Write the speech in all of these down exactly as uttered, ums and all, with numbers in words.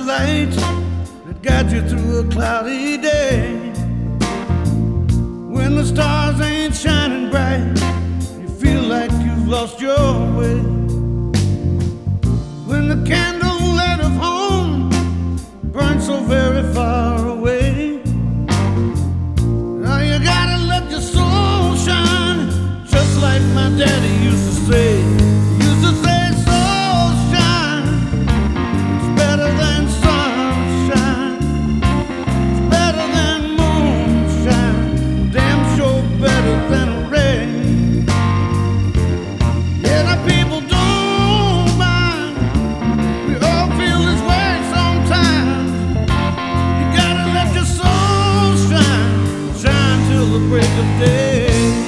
light that guides you through a cloudy day. When the stars ain't shining bright, you feel like you've lost your way. When the candle light of home burns so very far away, now you gotta let your soul shine, just like my daddy used to say. He used to say, soul shine, it's better than sunshine, it's better than moonshine, damn sure better than rain. Yeah, the people don't mind, we all feel this way sometimes. You gotta let your soul shine, shine till the break of day.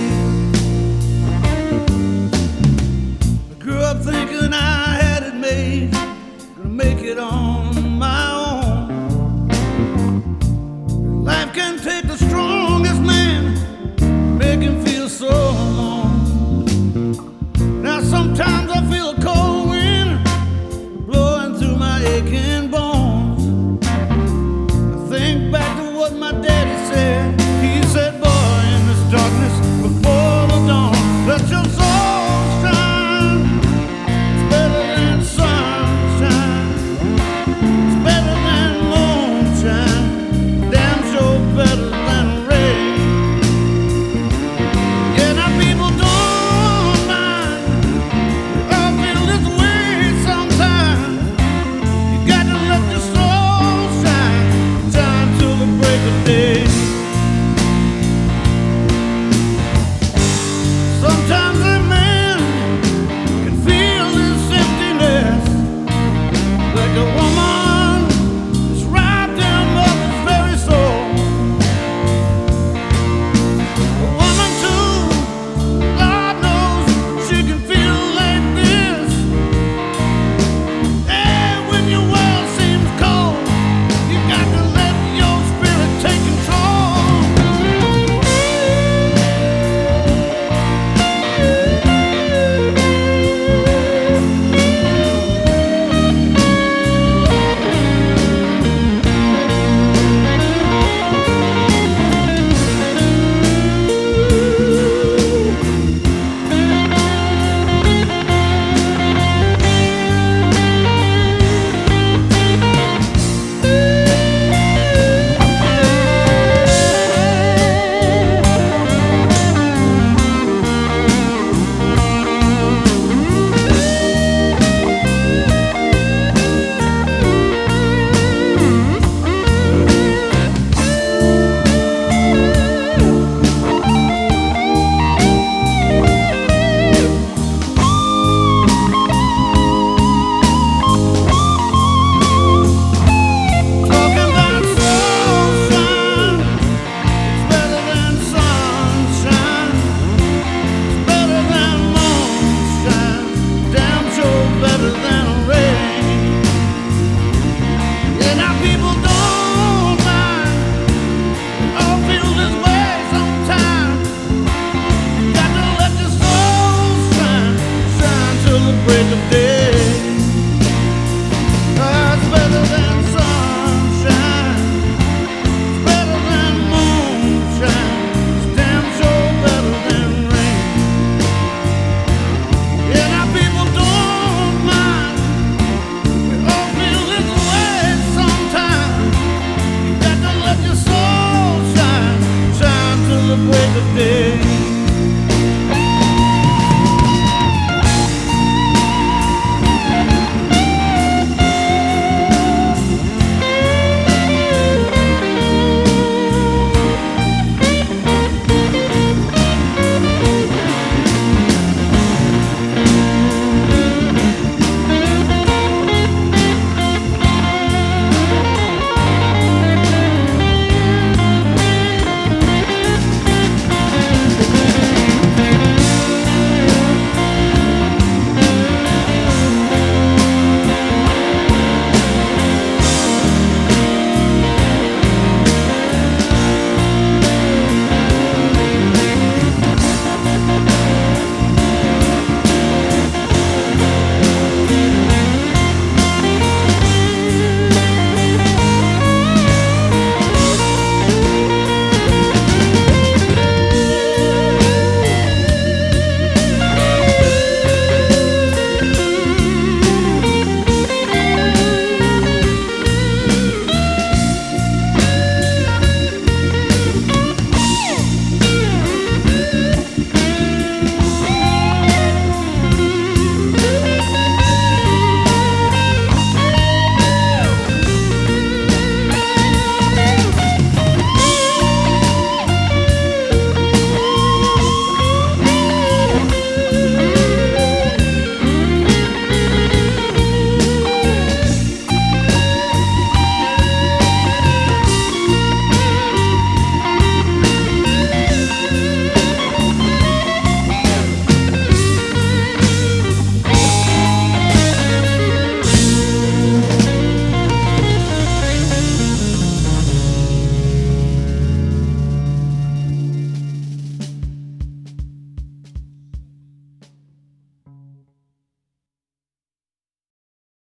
Thinking I had it made, gonna make it on my own. Life can take the strongest man, make him feel so alone. Now sometimes I feel a cold wind blowing through my aching bones. I think back to what my daddy said,